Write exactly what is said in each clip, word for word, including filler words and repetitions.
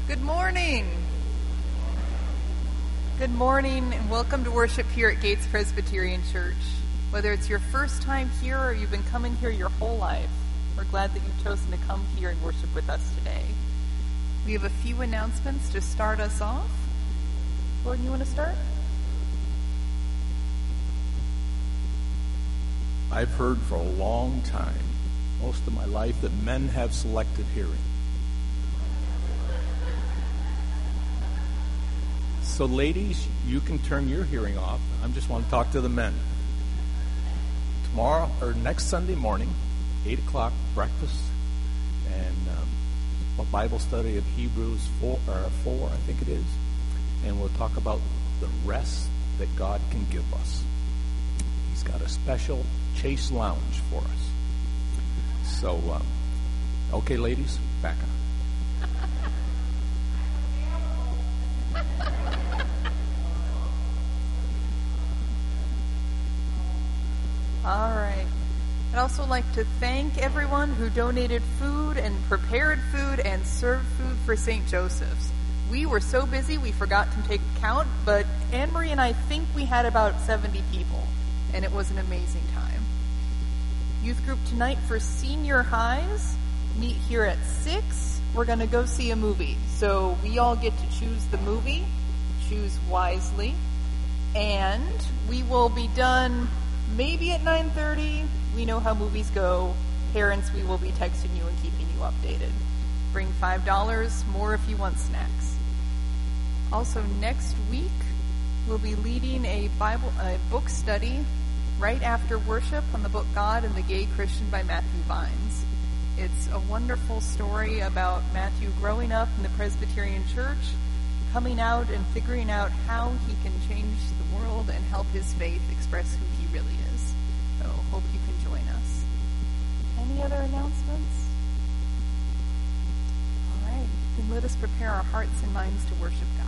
Good morning. Good morning and welcome to worship here at Gates Presbyterian Church. Whether it's your first time here or you've been coming here your whole life, we're glad that you've chosen to come here and worship with us today. We have a few announcements to start us off. Gordon, you want to start? I've heard for a long time, most of my life, that men have selective hearing. So ladies, you can turn your hearing off. I just want to talk to the men. Tomorrow, or next Sunday morning, eight o'clock, breakfast, and um, a Bible study of Hebrews four, or four, I think it is. And we'll talk about the rest that God can give us. He's got a special Chase Lounge for us. So, um, okay, ladies, back on. All right. I'd also like to thank everyone who donated food and prepared food and served food for Saint Joseph's. We were so busy we forgot to take count, but Anne-Marie and I think we had about seventy people, and it was an amazing time. Youth group tonight for senior highs meet here at six. We're going to go see a movie, so we all get to choose the movie, choose wisely, and we will be done maybe at nine thirty. We know how movies go. Parents, we will be texting you and keeping you updated. Bring five dollars, more if you want snacks. Also, next week, we'll be leading a Bible a book study right after worship on the book God and the Gay Christian by Matthew Vines. It's a wonderful story about Matthew growing up in the Presbyterian Church, coming out and figuring out how he can change the world and help his faith express who he really is. So, hope you can join us. Any other announcements? All right, then let us prepare our hearts and minds to worship God.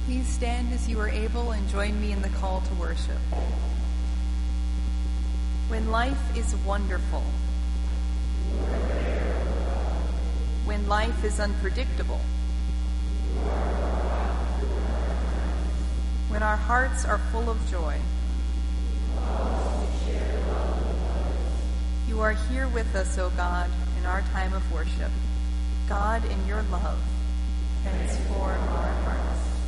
Please stand as you are able and join me in the call to worship. When life is wonderful, when life is unpredictable, when our hearts are full of joy, you are here with us, O God, in our time of worship. God, in your love, transform our hearts.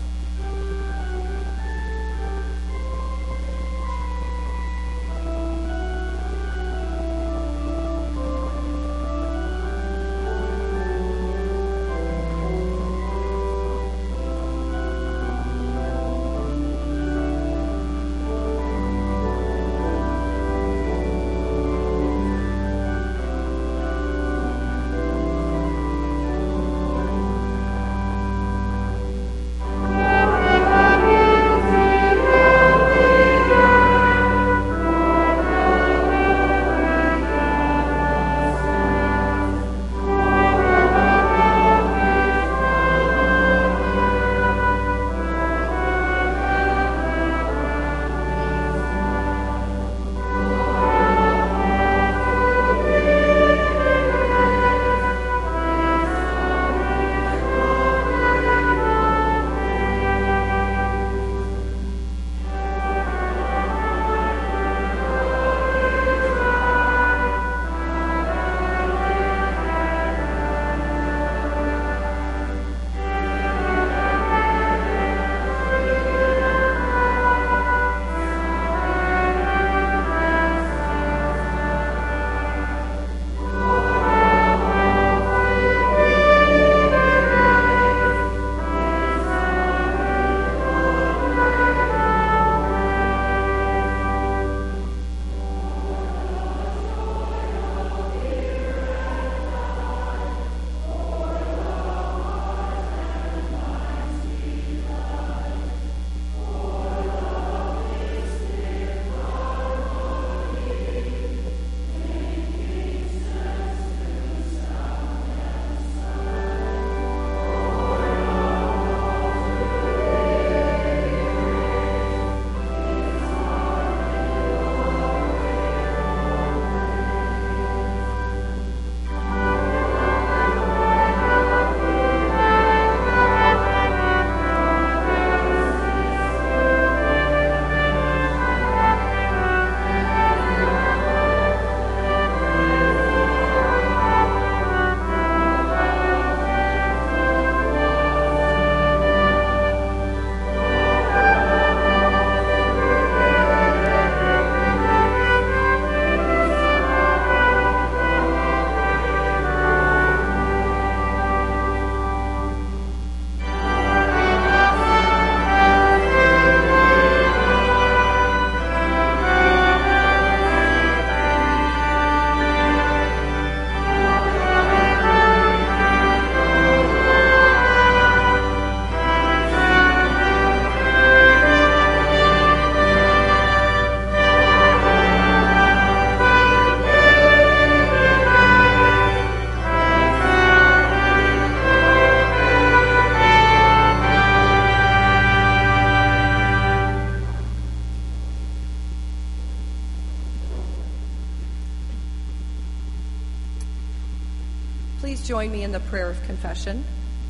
Please join me in the prayer of confession.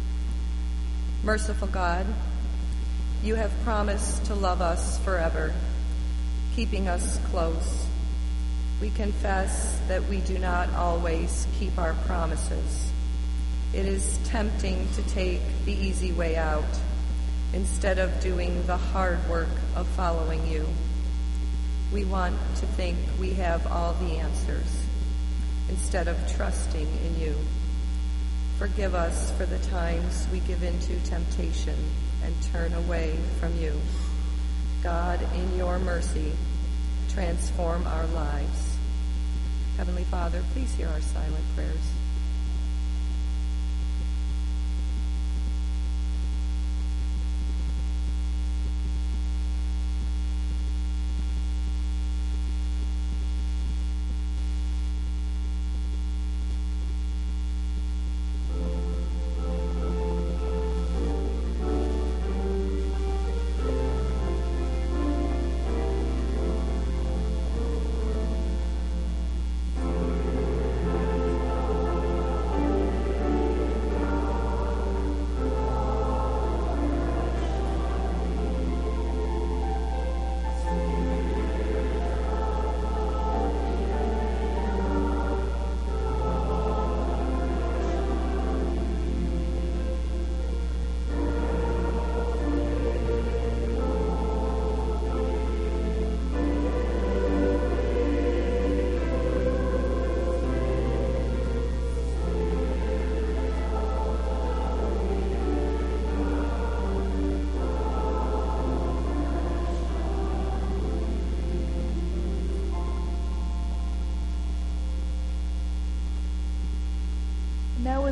Merciful God, you have promised to love us forever, keeping us close. We confess that we do not always keep our promises. It is tempting to take the easy way out instead of doing the hard work of following you. We want to think we have all the answers instead of trusting in you. Forgive us for the times we give into temptation and turn away from you. God, in your mercy, transform our lives. Heavenly Father, please hear our silent prayers.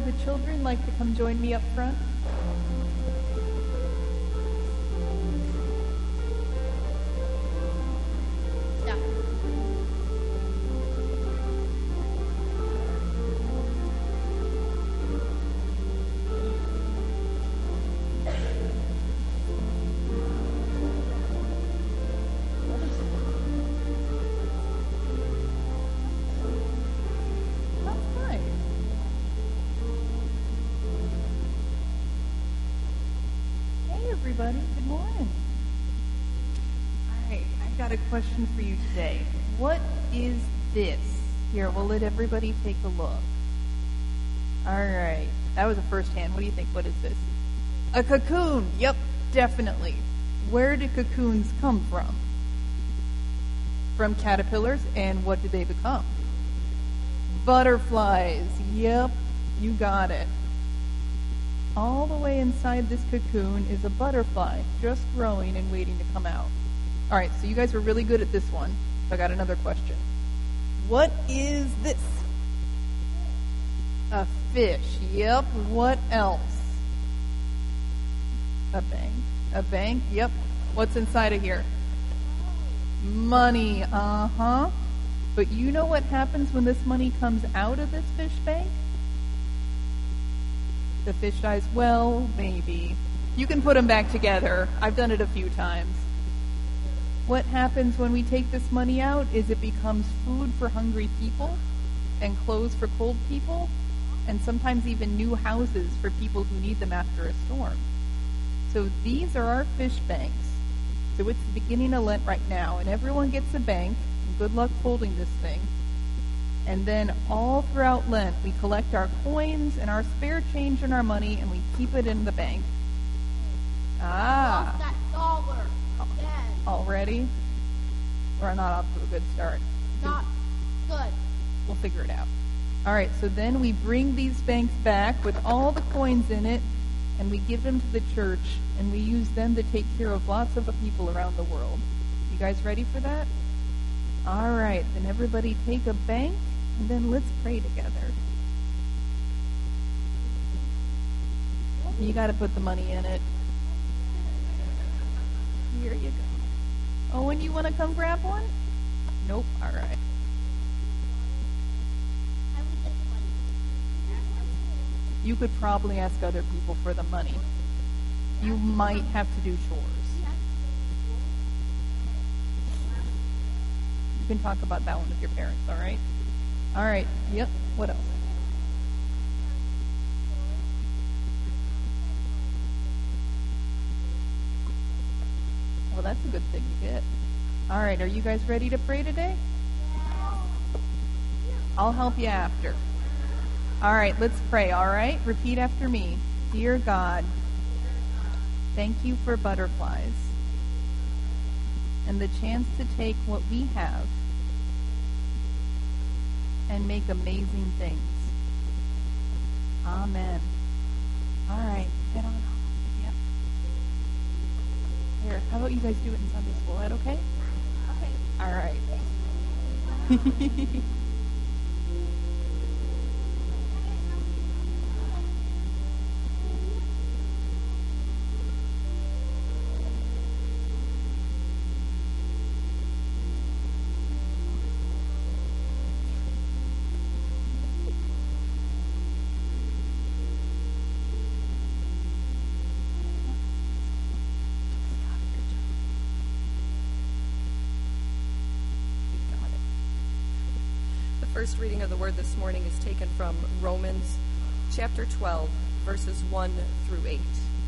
the children like to come join me up front? Yeah. Everybody, good morning. All right, I've got a question for you today. What is this? Here, we'll let everybody take a look. All right, that was a first hand. What do you think? What is this? A cocoon. Yep, definitely. Where do cocoons come from? From caterpillars, and what do they become? Butterflies. Yep, you got it. All the way inside this cocoon is a butterfly, just growing and waiting to come out. All right, so you guys were really good at this one. So I got another question. What is this? A fish. Yep. What else? A bank. A bank. Yep. What's inside of here? Money. Uh-huh. But you know what happens when this money comes out of this fish bank? The fish dies. Well, maybe. You can put them back together. I've done it a few times. What happens when we take this money out is it becomes food for hungry people and clothes for cold people and sometimes even new houses for people who need them after a storm. So these are our fish banks. So it's the beginning of Lent right now, and everyone gets a bank. And good luck folding this thing. And then all throughout Lent, we collect our coins and our spare change and our money, and we keep it in the bank. Ah. Lost that dollar. Yes. Already? We're not off to a good start. Not good. We'll figure it out. All right, so then we bring these banks back with all the coins in it, and we give them to the church, and we use them to take care of lots of people around the world. You guys ready for that? All right, then everybody take a bank. And then let's pray together. You got to put the money in it. Here you go. Oh, and you want to come grab one? Nope. All right. You could probably ask other people for the money. You might have to do chores. You can talk about that one with your parents, all right? All right. Yep. What else? Well, that's a good thing to get. All right. Are you guys ready to pray today? I'll help you after. All right. Let's pray. All right. Repeat after me. Dear God, thank you for butterflies and the chance to take what we have and make amazing things. Amen. All right, head on home. Yep. Here, how about you guys do it in Sunday school? Is that okay? Okay. All right. The first reading of the word this morning is taken from Romans chapter twelve, verses one through eight.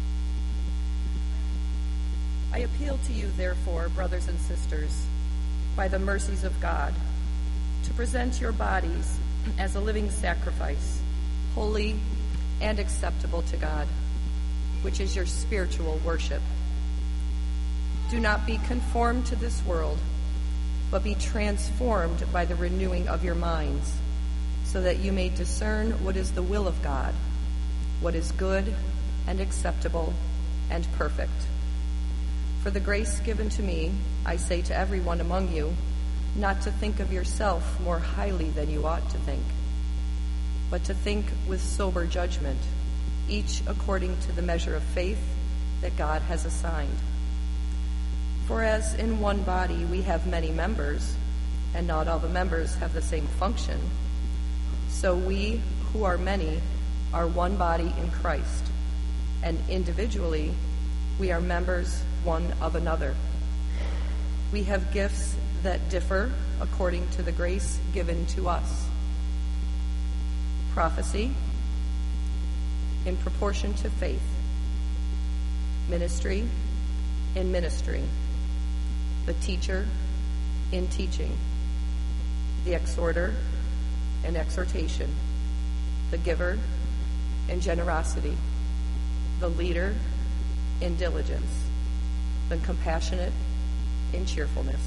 I appeal to you, therefore, brothers and sisters, by the mercies of God, to present your bodies as a living sacrifice, holy and acceptable to God, which is your spiritual worship. Do not be conformed to this world, but be transformed by the renewing of your minds, so that you may discern what is the will of God, what is good and acceptable and perfect. For the grace given to me, I say to everyone among you, not to think of yourself more highly than you ought to think, but to think with sober judgment, each according to the measure of faith that God has assigned. For as in one body we have many members, and not all the members have the same function, so we who are many are one body in Christ, and individually we are members one of another. We have gifts that differ according to the grace given to us. Prophecy, in proportion to faith. Ministry, in ministry. The teacher, in teaching. The exhorter, in exhortation. The giver, in generosity. The leader, in diligence. The compassionate, in cheerfulness.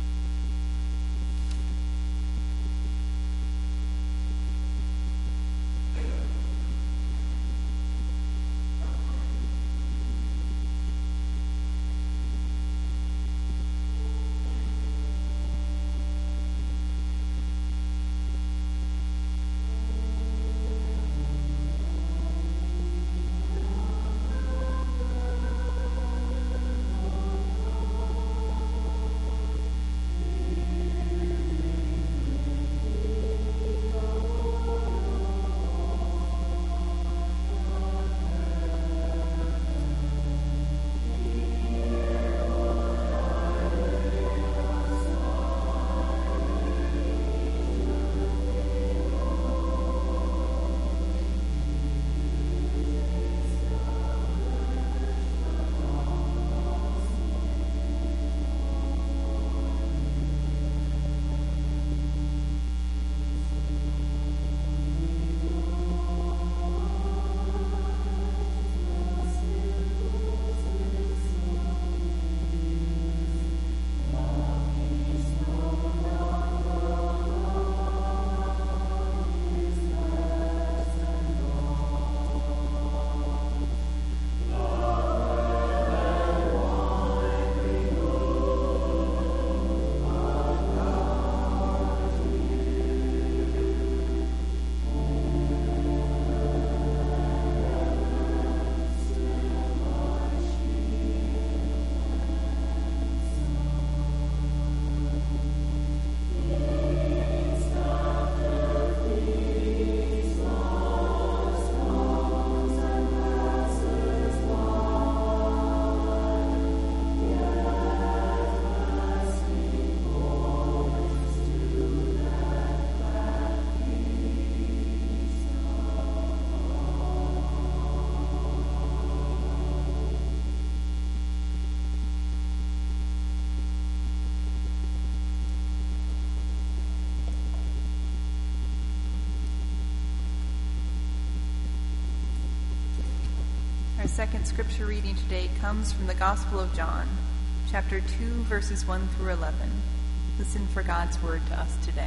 Our second scripture reading today comes from the Gospel of John, chapter two, verses one through eleven. Listen for God's word to us today.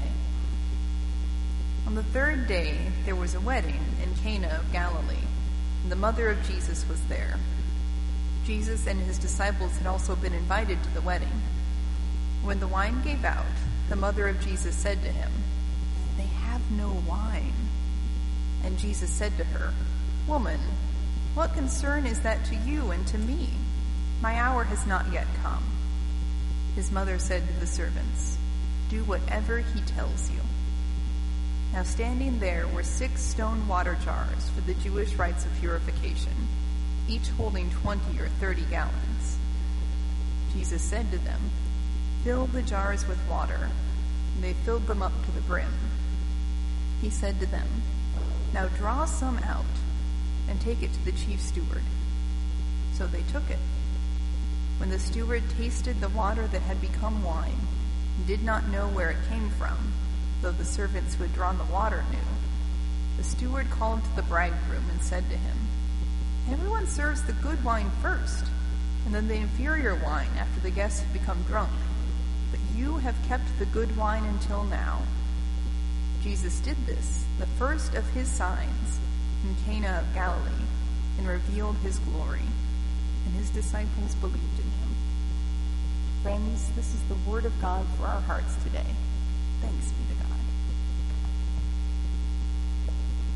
On the third day, there was a wedding in Cana of Galilee, and the mother of Jesus was there. Jesus and his disciples had also been invited to the wedding. When the wine gave out, the mother of Jesus said to him, "They have no wine." And Jesus said to her, "Woman, what concern is that to you and to me? My hour has not yet come." His mother said to the servants, "Do whatever he tells you." Now standing there were six stone water jars for the Jewish rites of purification, each holding twenty or thirty gallons. Jesus said to them, "Fill the jars with water." And they filled them up to the brim. He said to them, "Now draw some out and take it to the chief steward." So they took it. When the steward tasted the water that had become wine, and did not know where it came from, though the servants who had drawn the water knew, the steward called to the bridegroom and said to him, "Everyone serves the good wine first, and then the inferior wine after the guests have become drunk. But you have kept the good wine until now." Jesus did this, the first of his signs, in Cana of Galilee, and revealed his glory, and his disciples believed in him. Friends, this is the word of God for our hearts today. Thanks be to God.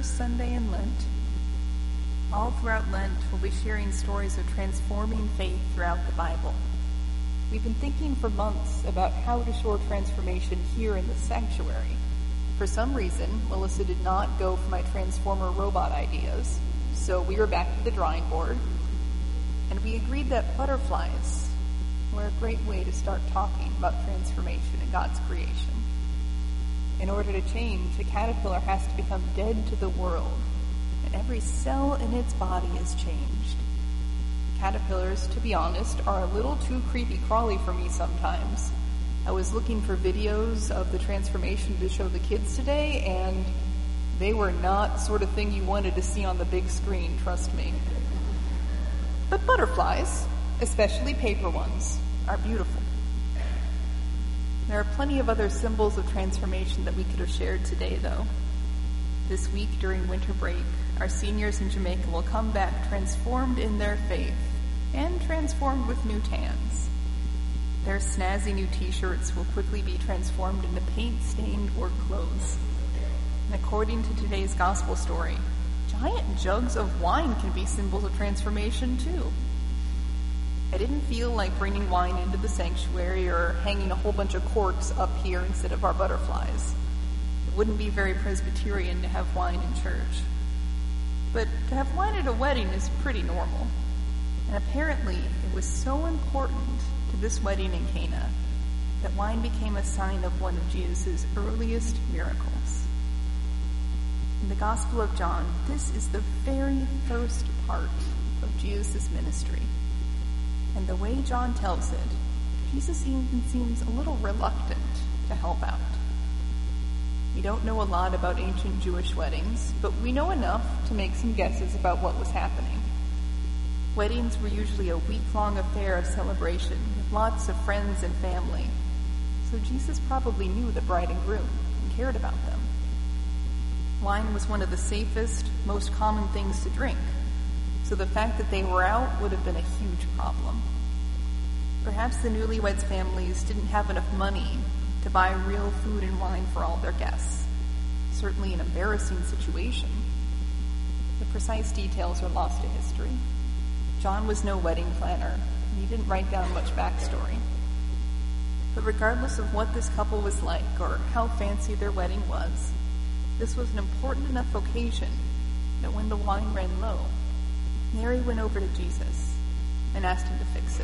first Sunday in Lent. All throughout Lent, we'll be sharing stories of transforming faith throughout the Bible. We've been thinking for months about how to show transformation here in the sanctuary. For some reason, Melissa did not go for my Transformer robot ideas, so we were back to the drawing board, and we agreed that butterflies were a great way to start talking about transformation in God's creation. In order to change, a caterpillar has to become dead to the world, and every cell in its body is changed. Caterpillars, to be honest, are a little too creepy crawly for me sometimes. I was looking for videos of the transformation to show the kids today, and they were not the sort of thing you wanted to see on the big screen, trust me. But butterflies, especially paper ones, are beautiful. There are plenty of other symbols of transformation that we could have shared today, though. This week during winter break, our seniors in Jamaica will come back transformed in their faith and transformed with new tans. Their snazzy new t-shirts will quickly be transformed into paint-stained work clothes. And according to today's gospel story, giant jugs of wine can be symbols of transformation too. I didn't feel like bringing wine into the sanctuary or hanging a whole bunch of corks up here instead of our butterflies. It wouldn't be very Presbyterian to have wine in church. But to have wine at a wedding is pretty normal. And apparently it was so important to this wedding in Cana that wine became a sign of one of Jesus' earliest miracles. In the Gospel of John, this is the very first part of Jesus' ministry. And the way John tells it, Jesus even seems a little reluctant to help out. We don't know a lot about ancient Jewish weddings, but we know enough to make some guesses about what was happening. Weddings were usually a week-long affair of celebration with lots of friends and family, so Jesus probably knew the bride and groom and cared about them. Wine was one of the safest, most common things to drink, so the fact that they were out would have been a huge problem. Perhaps the newlyweds' families didn't have enough money to buy real food and wine for all their guests. Certainly an embarrassing situation. The precise details are lost to history. John was no wedding planner, and he didn't write down much backstory. But regardless of what this couple was like or how fancy their wedding was, this was an important enough occasion that when the wine ran low, Mary went over to Jesus and asked him to fix it.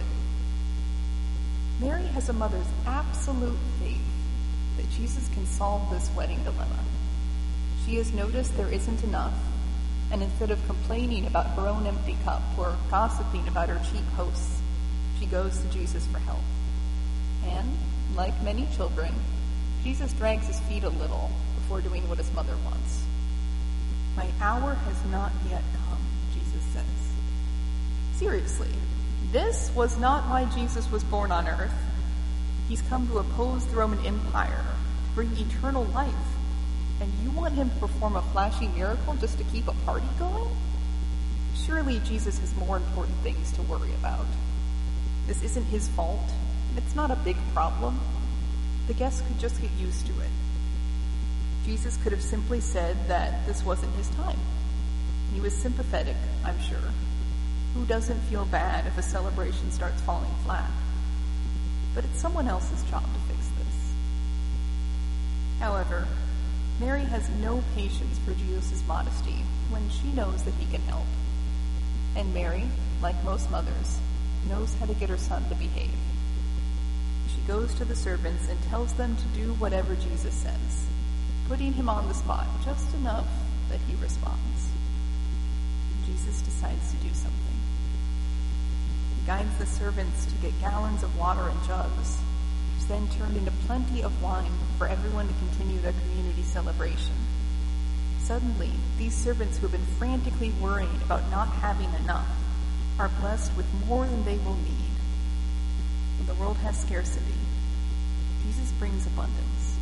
Mary has a mother's absolute faith that Jesus can solve this wedding dilemma. She has noticed there isn't enough, and instead of complaining about her own empty cup or gossiping about her cheap hosts, she goes to Jesus for help. And, like many children, Jesus drags his feet a little before doing what his mother wants. My hour has not yet come, Jesus says. Seriously, this was not why Jesus was born on earth. He's come to oppose the Roman Empire, to bring eternal life. And you want him to perform a flashy miracle just to keep a party going? Surely Jesus has more important things to worry about. This isn't his fault. It's not a big problem. The guests could just get used to it. Jesus could have simply said that this wasn't his time. He was sympathetic, I'm sure. Who doesn't feel bad if a celebration starts falling flat? But it's someone else's job to fix this. However, Mary has no patience for Jesus' modesty when she knows that he can help. And Mary, like most mothers, knows how to get her son to behave. She goes to the servants and tells them to do whatever Jesus says, putting him on the spot just enough that he responds. Jesus decides to do something. He guides the servants to get gallons of water in jugs, which then turned into plenty of wine for everyone to continue their community celebration. Suddenly, these servants who have been frantically worrying about not having enough are blessed with more than they will need. When the world has scarcity, Jesus brings abundance.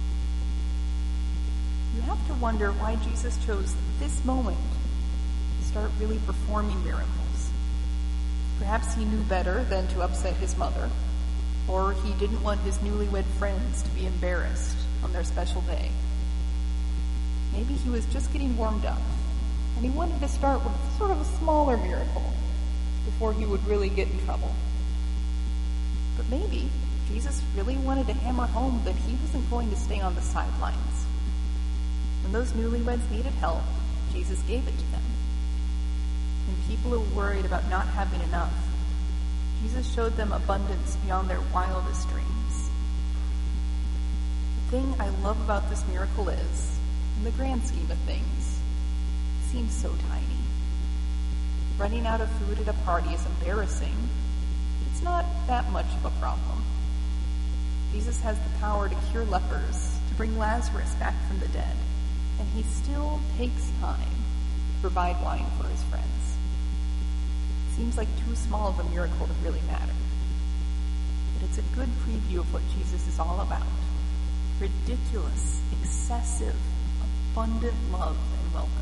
You have to wonder why Jesus chose this moment to start really performing miracles. Perhaps he knew better than to upset his mother, or he didn't want his newlywed friends to be embarrassed on their special day. Maybe he was just getting warmed up And he wanted to start with sort of a smaller miracle before he would really get in trouble. But maybe Jesus really wanted to hammer home that he wasn't going to stay on the sidelines. When those newlyweds needed help, Jesus gave it to them. When people were worried about not having enough, Jesus showed them abundance beyond their wildest dreams. The thing I love about this miracle is, in the grand scheme of things, it seems so tiny. Running out of food at a party is embarrassing. It's not that much of a problem. Jesus has the power to cure lepers, to bring Lazarus back from the dead, and he still takes time to provide wine for his friends. It seems like too small of a miracle to really matter. But it's a good preview of what Jesus is all about. Ridiculous, excessive, abundant love and welcome.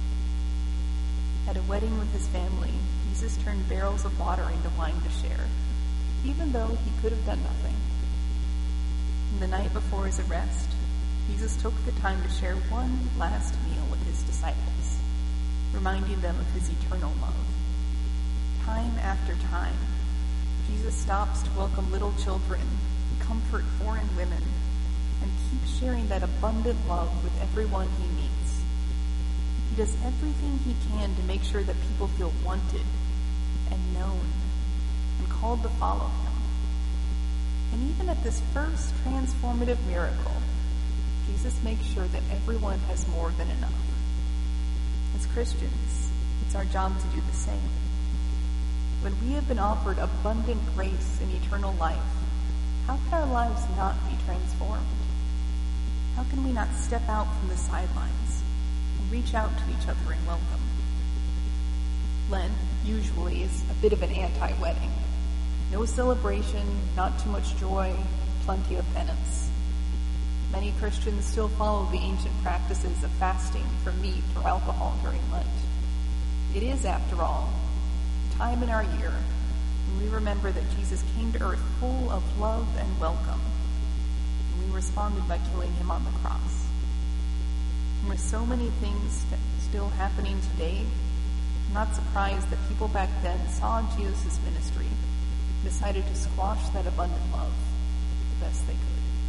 At a wedding with his family, Jesus turned barrels of water into wine to share, even though he could have done nothing. And the night before his arrest, Jesus took the time to share one last meal with his disciples, reminding them of his eternal love. Time after time, Jesus stops to welcome little children, comfort foreign women, and keeps sharing that abundant love with everyone he meets. He does everything he can to make sure that people feel wanted and known and called to follow him. And even at this first transformative miracle, Jesus makes sure that everyone has more than enough. As Christians, it's our job to do the same. When we have been offered abundant grace and eternal life, how can our lives not be transformed? How can we not step out from the sidelines and reach out to each other in welcome? Lent usually is a bit of an anti-wedding. No celebration, not too much joy, plenty of penance. Many Christians still follow the ancient practices of fasting from meat or alcohol during Lent. It is, after all, a time in our year when we remember that Jesus came to earth full of love and welcome, and we responded by killing him on the cross. And with so many things still happening today, I'm not surprised that people back then saw Jesus' ministry and decided to squash that abundant love the best they could.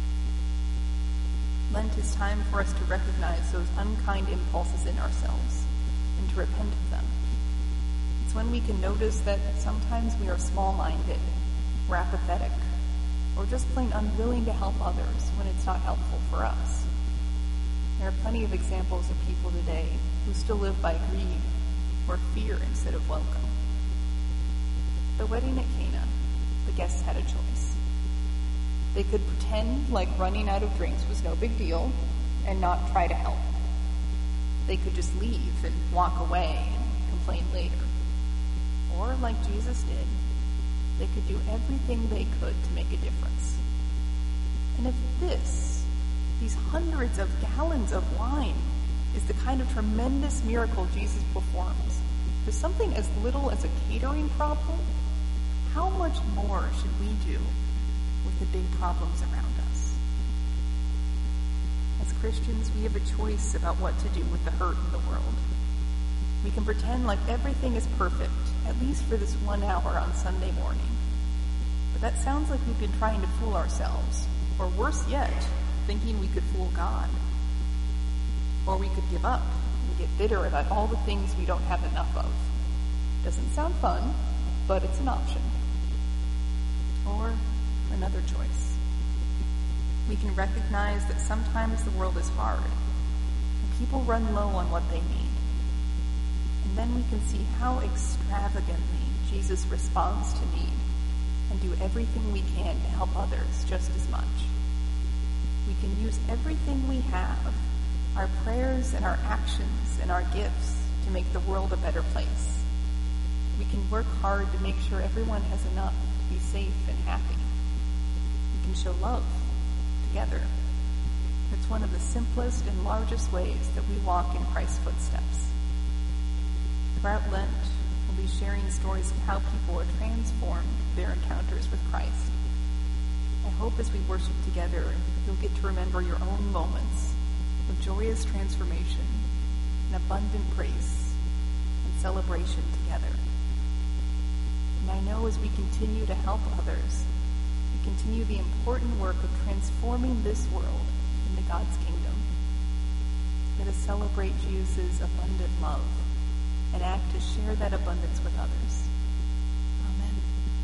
Lent is time for us to recognize those unkind impulses in ourselves and to repent of them. It's when we can notice that sometimes we are small-minded, we're apathetic, or just plain unwilling to help others when it's not helpful for us. There are plenty of examples of people today who still live by greed or fear instead of welcome. At the wedding at Cana, the guests had a choice. They could pretend like running out of drinks was no big deal and not try to help. They could just leave and walk away and complain later. Or, like Jesus did, they could do everything they could to make a difference. And if this, these hundreds of gallons of wine, is the kind of tremendous miracle Jesus performs for something as little as a catering problem, how much more should we do with the big problems around us? As Christians, we have a choice about what to do with the hurt in the world. We can pretend like everything is perfect, at least for this one hour on Sunday morning. But that sounds like we've been trying to fool ourselves, or worse yet, thinking we could fool God. Or we could give up and get bitter about all the things we don't have enough of. Doesn't sound fun, but it's an option. Or another choice. We can recognize that sometimes the world is hard, and people run low on what they need. And then we can see how extravagantly Jesus responds to need and do everything we can to help others just as much. We can use everything we have, our prayers and our actions and our gifts, to make the world a better place. We can work hard to make sure everyone has enough to be safe and happy. We can show love together. It's one of the simplest and largest ways that we walk in Christ's footsteps. Throughout Lent, we'll be sharing stories of how people are transformed through their encounters with Christ. I hope as we worship together, you'll get to remember your own moments of joyous transformation and abundant grace celebration together. And I know as we continue to help others, we continue the important work of transforming this world into God's kingdom. Let us celebrate Jesus' abundant love and act to share that abundance with others. Amen.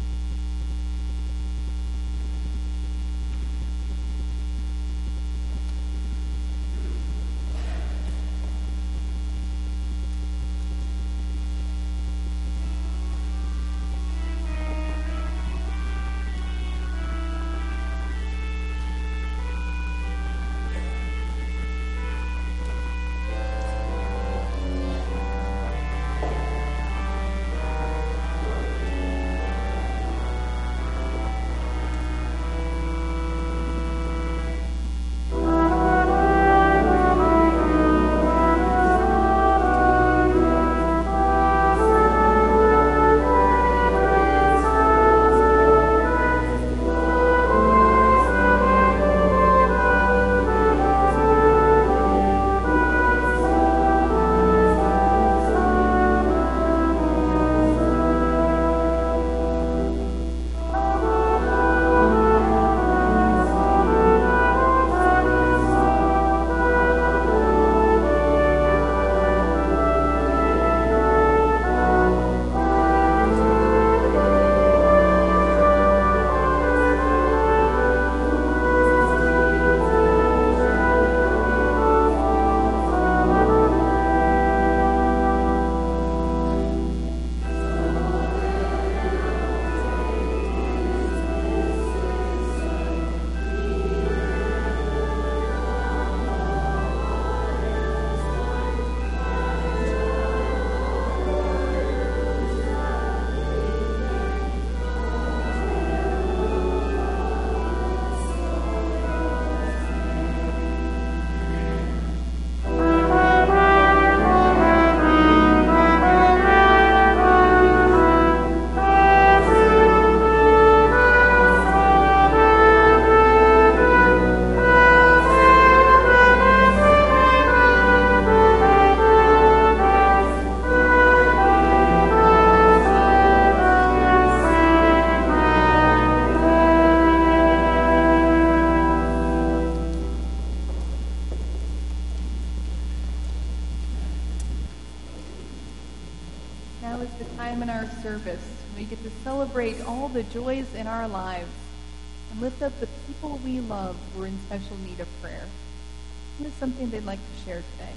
Now is the time in our service when we get to celebrate all the joys in our lives and lift up the people we love who are in special need of prayer. What is something they'd like to share today?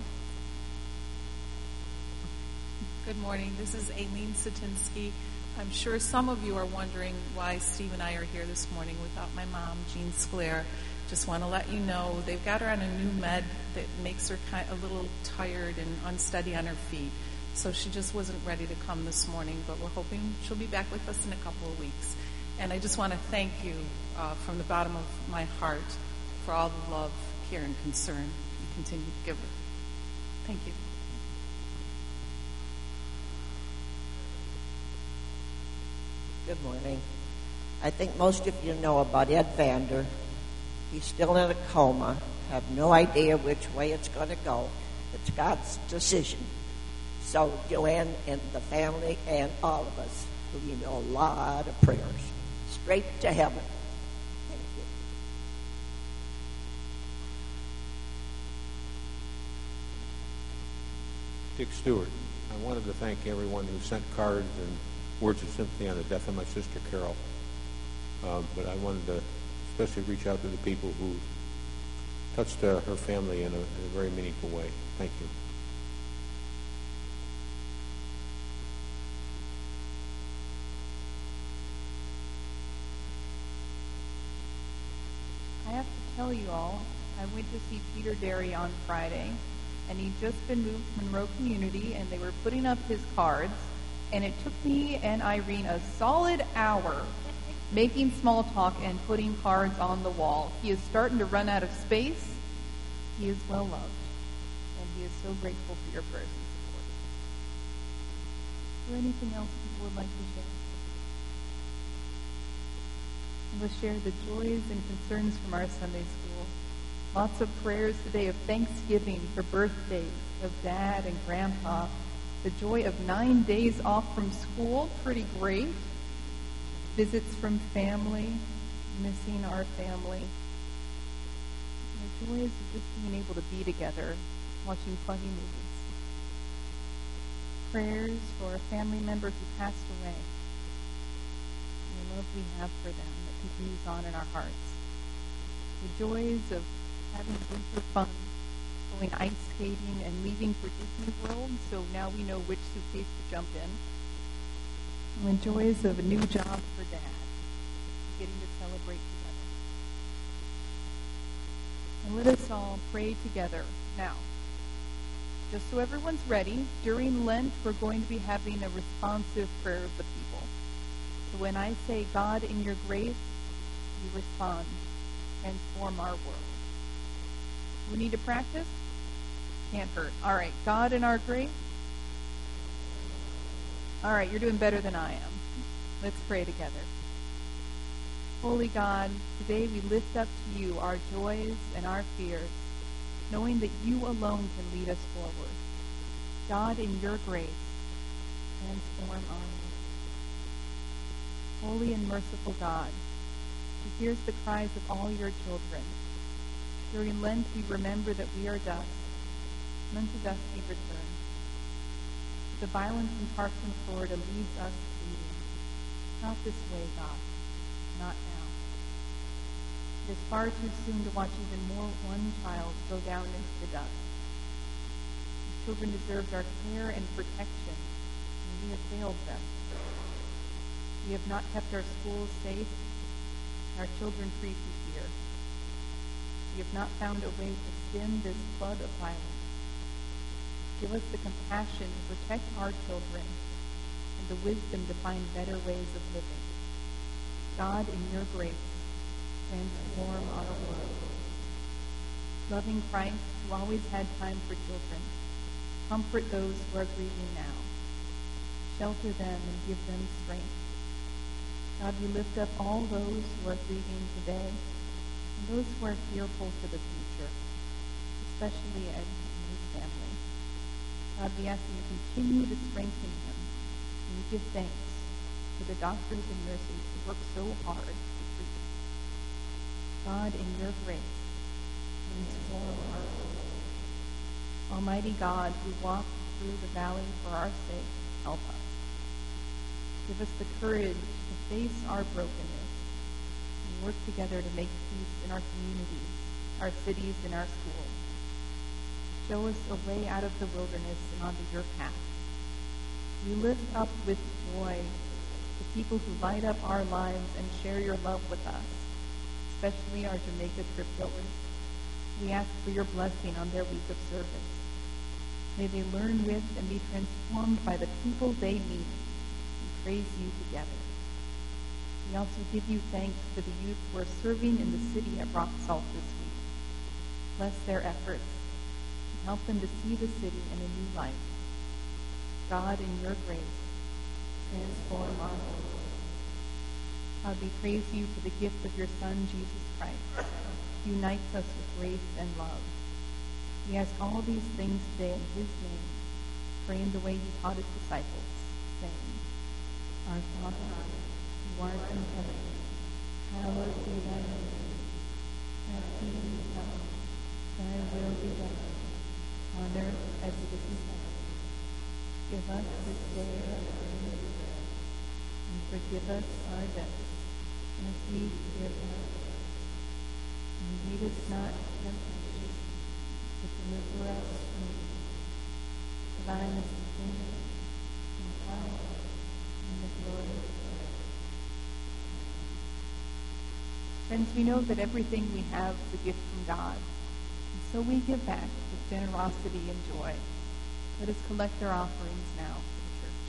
Good morning. This is Aileen Satinsky. I'm sure some of you are wondering why Steve and I are here this morning without my mom, Jean Sclair. Just want to let you know they've got her on a new med that makes her kind of a little tired and unsteady on her feet. So she just wasn't ready to come this morning, but we're hoping she'll be back with us in a couple of weeks. And I just want to thank you uh, from the bottom of my heart for all the love, care, and concern you continue to give her. Thank you. Good morning. I think most of you know about Ed Vander. He's still in a coma. Have no idea which way it's going to go. It's God's decision. So Joanne and the family and all of us, we know a lot of prayers. Straight to heaven. Thank you. Dick Stewart. I wanted to thank everyone who sent cards and words of sympathy on the death of my sister Carol. Um, but I wanted to especially reach out to the people who touched uh, her family in a, in a very meaningful way. Thank you. I have to tell you all, I went to see Peter Derry on Friday, and he'd just been moved to Monroe Community, and they were putting up his cards, and it took me and Irene a solid hour making small talk and putting cards on the wall. He is starting to run out of space. He is well loved, and he is so grateful for your prayers and support. Is there anything else people would like to share? We'll share the joys and concerns from our Sunday school. Lots of prayers today of thanksgiving for birthdays of Dad and Grandpa, The joy of nine days off from school, pretty great. Visits from family, missing our family. The joys of just being able to be together, watching funny movies. Prayers for a family member who passed away. And the love we have for them that continues on in our hearts. The joys of having winter fun, going ice skating and leaving for Disney World, so now we know which suitcase to jump in. And the joys of a new job for Dad, getting to celebrate together. And let us all pray together now. Just so everyone's ready, during Lent we're going to be having a responsive prayer of the people. So when I say, God, in your grace, you respond, transform our world. We need to practice? Can't hurt. All right, God, in our grace. All right, you're doing better than I am. Let's pray together. Holy God, today we lift up to you our joys and our fears, knowing that you alone can lead us forward. God, in your grace, transform our world. Holy and merciful God, who hears the cries of all your children, during Lent we remember that we are dust, and unto dust we return. The violence in Parkland, Florida leaves us bleeding. Not this way, God. Not now. It is far too soon to watch even more one child go down into the dust. The children deserve our care and protection, and we have failed them. We have not kept our schools safe, and our children free from fear. We have not found a way to stem this flood of violence. Give us the compassion to protect our children and the wisdom to find better ways of living. God, in your grace, transform our world. Loving Christ, who always had time for children, comfort those who are grieving now. Shelter them and give them strength. God, we lift up all those who are grieving today and those who are fearful for the future, especially Ed and his family. God, we ask that you continue to strengthen him, and we give thanks for the doctors and nurses who work so hard to treat him. God, in your grace, transform our world. Almighty God, who walked through the valley for our sake, help us. Give us the courage to face our brokenness and work together to make peace in our communities, our cities, and our schools. Show us a way out of the wilderness and onto your path. We lift up with joy the people who light up our lives and share your love with us, especially our Jamaica trip goers. We ask for your blessing on their week of service. May they learn with and be transformed by the people they meet and praise you together. We also give you thanks for the youth who are serving in the city at Rock Salt this week. Bless their efforts. Help them to see the city in a new light. God, in your grace, transform our world. God, we praise you for the gift of your Son, Jesus Christ, who unites us with grace and love. We ask all these things today in his name, praying the way he taught his disciples, saying, Our Father, who art in heaven, hallowed be thy name. Thy kingdom come, thy will be done, on earth as it is in heaven. Give us this day our daily bread, and forgive us our debts, as we forgive our debtors. And lead us not into temptation, but deliver us from evil. For thine is the kingdom, and power, and the glory forever. Friends, we know that everything we have is a gift from God. So we give back with generosity and joy. Let us collect our offerings now for the church.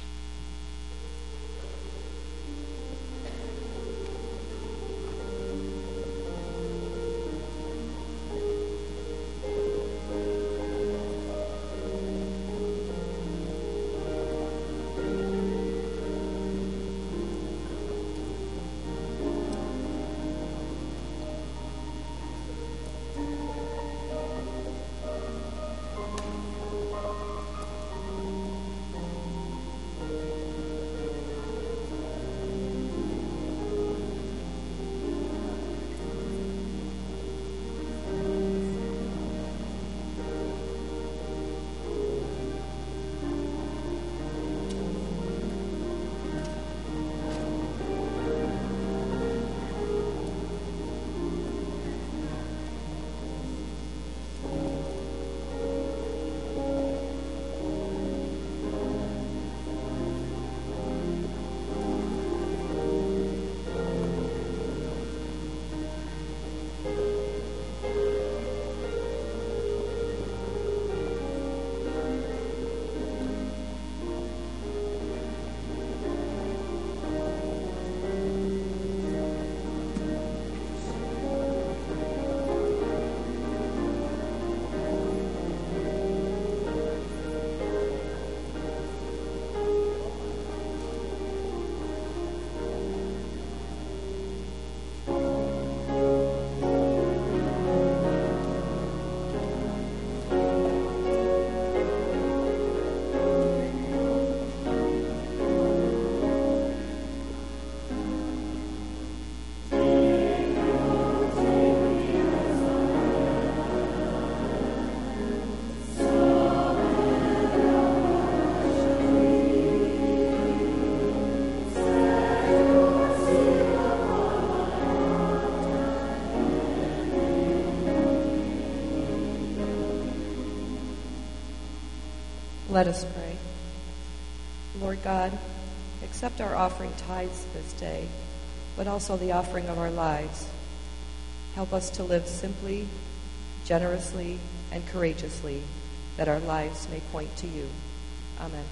Let us pray. Lord God, accept our offering tithes this day, but also the offering of our lives. Help us to live simply, generously, and courageously, that our lives may point to you. Amen.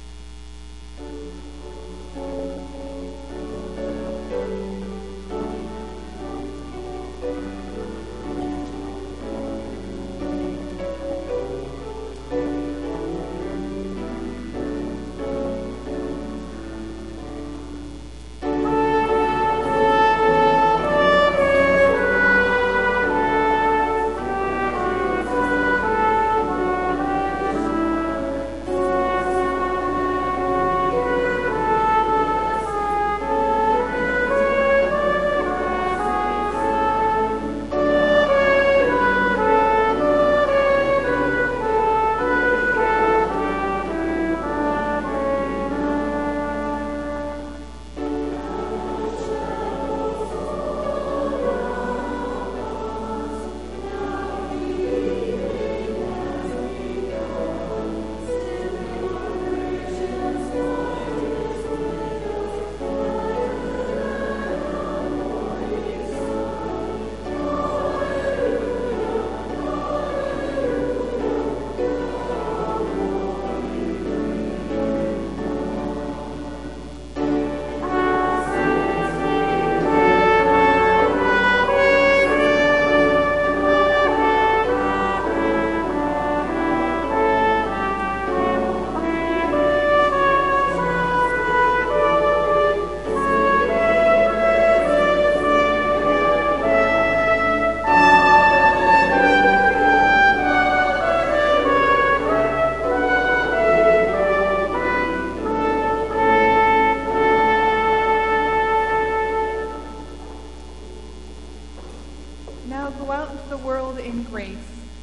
Now go out into the world in grace.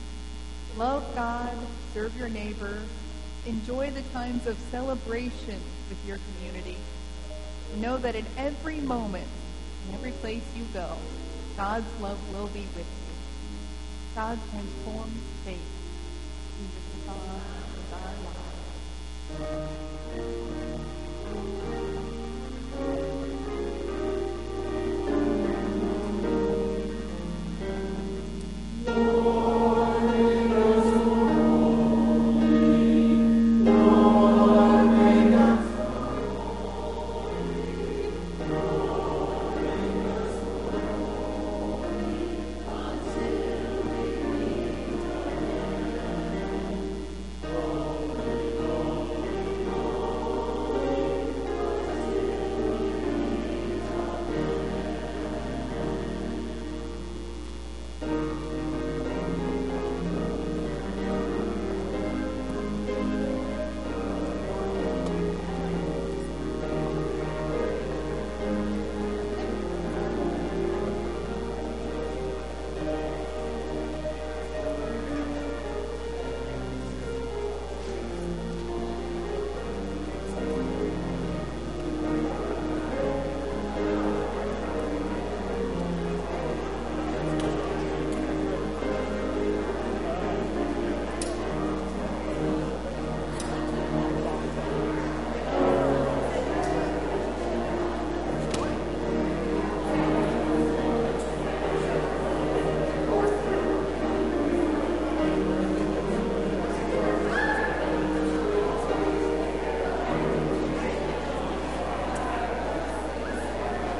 Love God, serve your neighbor, enjoy the times of celebration with your community. Know that in every moment, in every place you go, God's love will be with you. God transforms faith. Jesus is our life.